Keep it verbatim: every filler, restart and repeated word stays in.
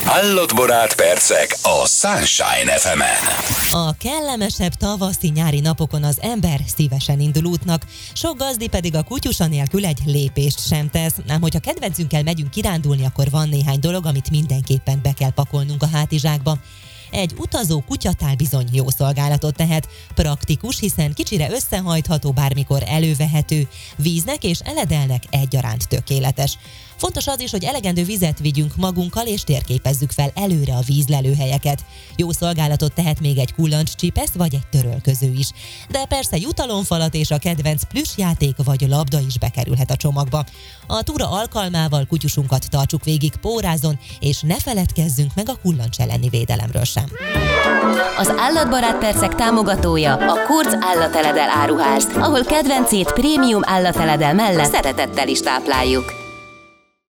Állatbarát percek a Sunshine ef emen. A kellemesebb tavaszi-nyári napokon az ember szívesen indul útnak, sok gazdi pedig a kutyusa nélkül egy lépést sem tesz. Ám hogyha kedvencünkkel megyünk kirándulni, akkor van néhány dolog, amit mindenképpen be kell pakolnunk a hátizsákba. Egy utazó kutyatál bizony jó szolgálatot tehet, praktikus, hiszen kicsire összehajtható, bármikor elővehető, víznek és eledelnek egyaránt tökéletes. Fontos az is, hogy elegendő vizet vigyünk magunkkal és térképezzük fel előre a vízlelőhelyeket. Jó szolgálatot tehet még egy kullancscsipesz vagy egy törölköző is. De persze jutalomfalat és a kedvenc plüssjáték vagy labda is bekerülhet a csomagba. A túra alkalmával kutyusunkat tartsuk végig pórázon, és ne feledkezzünk meg a kullancs elleni védelemről sem. Az Állatbarát percek támogatója a Kurz állateledel áruház, ahol kedvencét prémium állateledel mellett szeretettel is tápláljuk.